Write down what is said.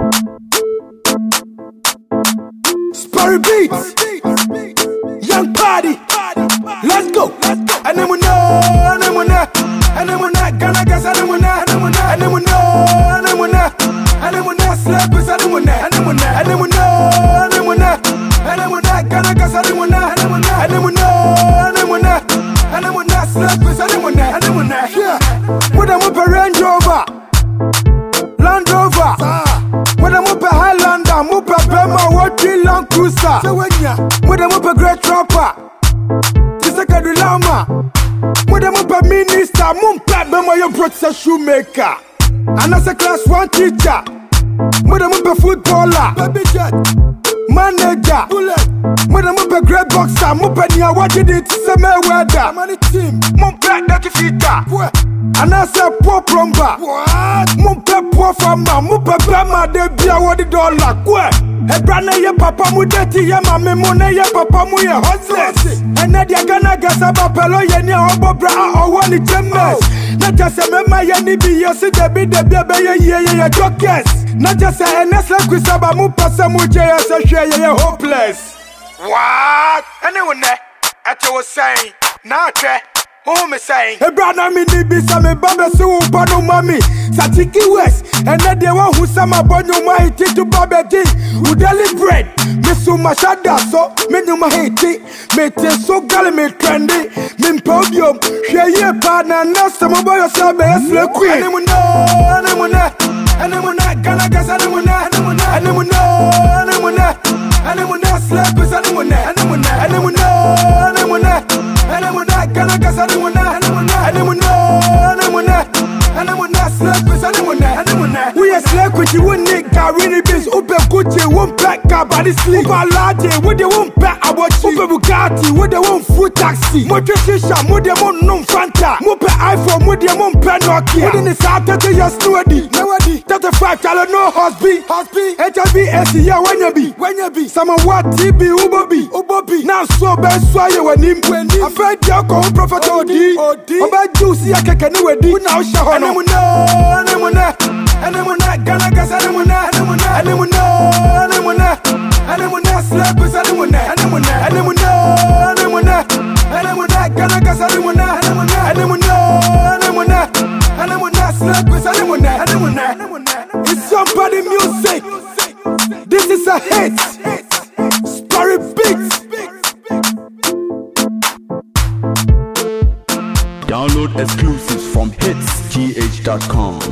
Sparry Beats, Young Party, let's go. Anemuna, anemuna, anemuna, Ghana gas, anemuna, anemuna, anemuna, anemuna, anemuna, slappers, anemuna, anemuna, anemuna, anemuna, anemuna, Ghana gas, anemuna, anemuna, anemuna, anemuna, anemuna, slappers, anemuna, anemuna. Yeah, with a Mupa Range Rover, Land Rover. With a Mupa Highlander, Mupa Bema, what Land Cruiser. With a Mupa Great Trapper, Tisaka Lama. With a Mupa Minister, Mumpa Bema, your brother shoemaker. And as a class 1 teacher. With a Mupa footballer, baby jet, manager. With a Mupa great boxer, Mupa Nia, what did it summer weather? Money team, Mumpa Nakifita. And I said, poor plumber. What? Mumpa poor farmer, Mupa Bama, de Bia, what the dollar. A brand ye papa mudeti ya mame mone ye papa mu ye hustlers. And Nadia Gana Gasaba Pelo Yeni Obobra or one gems. Not just a mema Yeni be yosi debi ye ye jokers. Not just a Nesla Kusaba Mupasa Muje as a share ye hopeless. What? Anyone there? At you was saying, now who me saying? A brother me nibi some baba so pano mami. Satiki West and then the one who sama bonyo mahiti to babeti. Udali bread. Miss Mashada so menu mahiti. Me te so gali me trendy. Min podium. Sheye partner na some boy yourself as the queen. Anemuna, anemuna, Ghana gas anemuna, anemuna, anemuna, anemuna, anemuna, slappers anemuna, anemuna, anemuna, anemuna, anemuna, Ghana gas anemuna, anemuna, anemuna, anemuna, anemuna, slappers anemuna, anemuna. We are slap with you one nick, Garini Biz, Uber Gucci, one pack car body sleep, Uber Latte, with the one pack about Uber Bugatti, with the one food taxi, Motor Shisha, with the one non Fanta, Mupe iPhone, with the one Panokia, within the South 30 years nobody, 35, tell no husby, HB, SCA, when you be, some of what TB, Ubobi, now so bad, so you when him, I felt Joko, Prophet OD, about Juicy, I can do it, now show anemuna, Ghana gas anemuna, anemuna, anemuna, anemuna, anemuna, slappers anemuna, anemuna, anemuna, anemuna, anemuna, Ghana gas anemuna, anemuna, anemuna, anemuna, anemuna, slappers anemuna, anemuna. It's somebody music. This is a hit. Sparry Beats. Download exclusives from hitsgh.com.